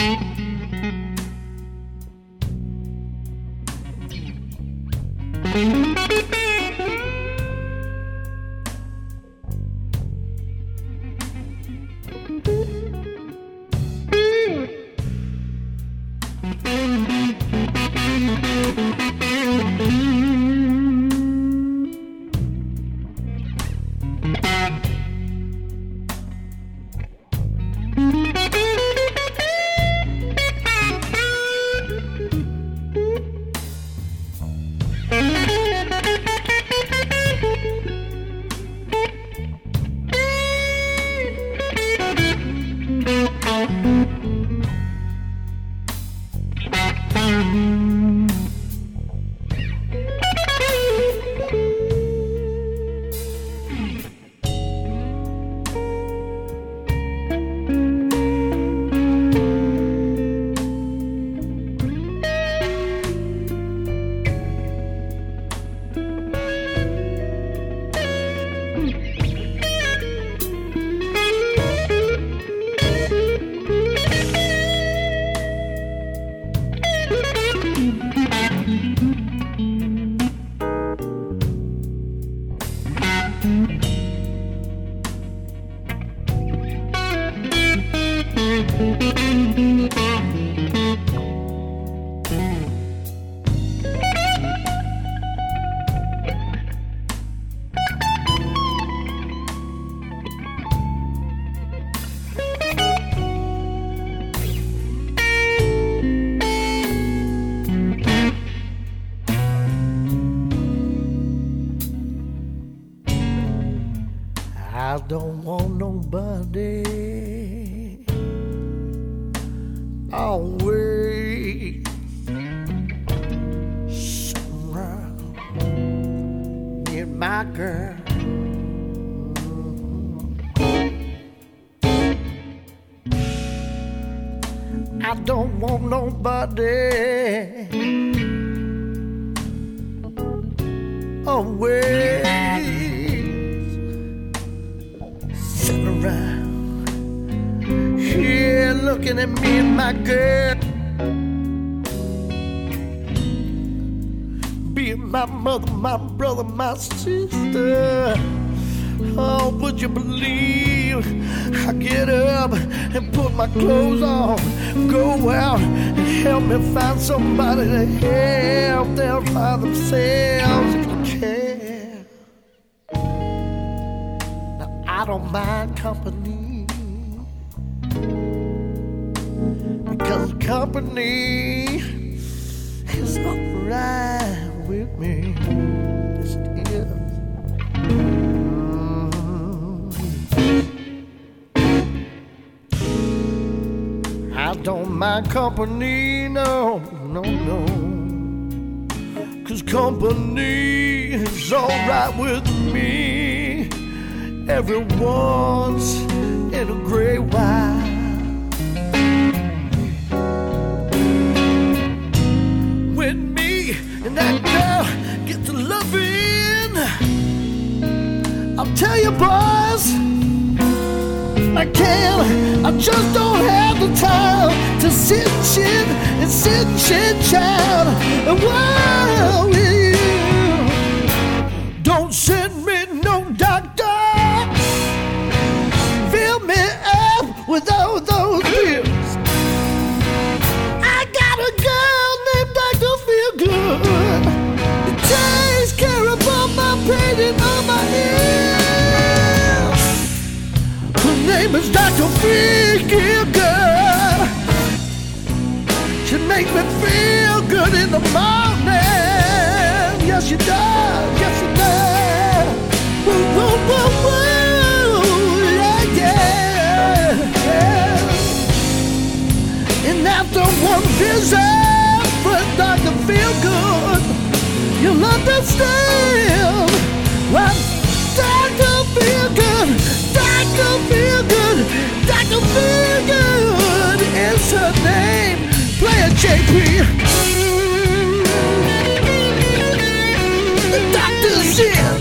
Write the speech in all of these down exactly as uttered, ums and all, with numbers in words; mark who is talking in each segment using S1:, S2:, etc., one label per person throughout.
S1: I don't want nobody always sitting around near my girl. I don't want nobody always sitting around here looking at me and my girl, being my mother, my brother, my sister. Oh, would you believe I get up and put my clothes on, go out and help me find somebody to help them find themselves if you can. Now I don't mind company, because company is alright with me. Yes, it is. I don't mind company, no, no, no, 'cause company is alright with me every once in a great while. When me and that girl get to loving, I'll tell you boys, I can't, I just don't have the time to sit and shit and sit and shit, child. And while with you, don't send me no doctor, fill me up with all those pills. I got a girl named Doctor Feelgood that takes care of all my pain and all my ills. Her name is Doctor Feelgood. She makes me feel good in the morning. Yes, she does. Yes, she does. Woo, woo, woo, woo. Yeah, yeah, yeah. And after one visit with Doctor Feelgood, you'll understand why Doctor Feelgood, Doctor Feelgood, Doctor Feelgood is her name. Play a J P. The doctor's in.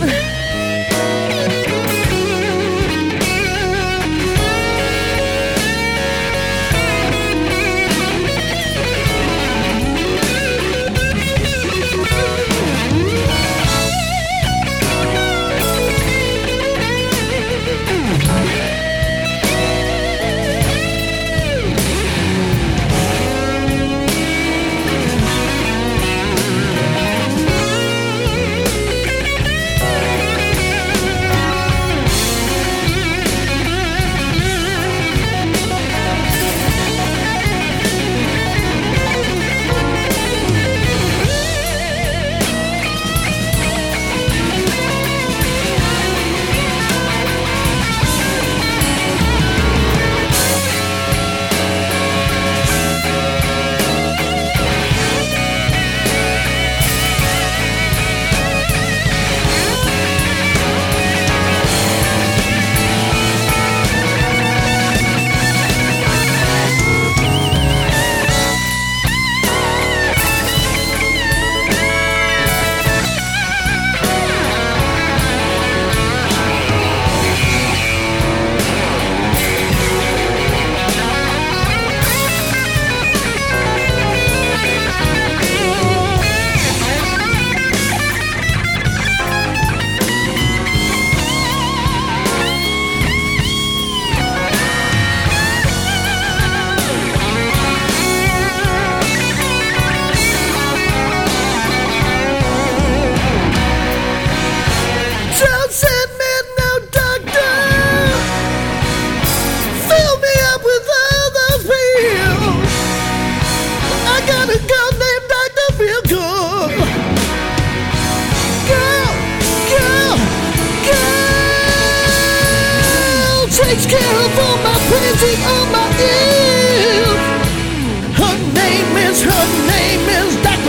S1: crazy on my ears. Her name is, her name is Doctor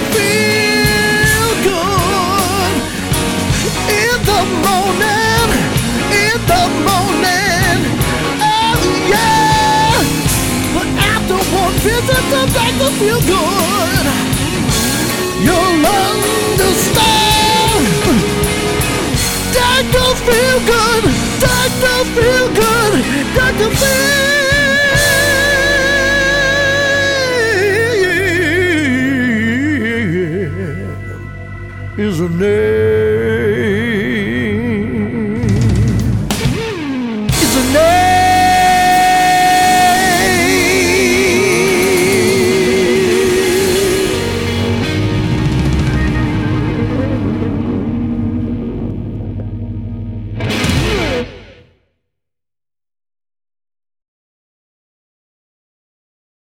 S1: Feelgood. In the morning, in the morning, oh yeah. But after one visit to Doctor Feelgood, you'll understand. Doctor Feelgood, Doctor Feelgood, Doctor Feelgood.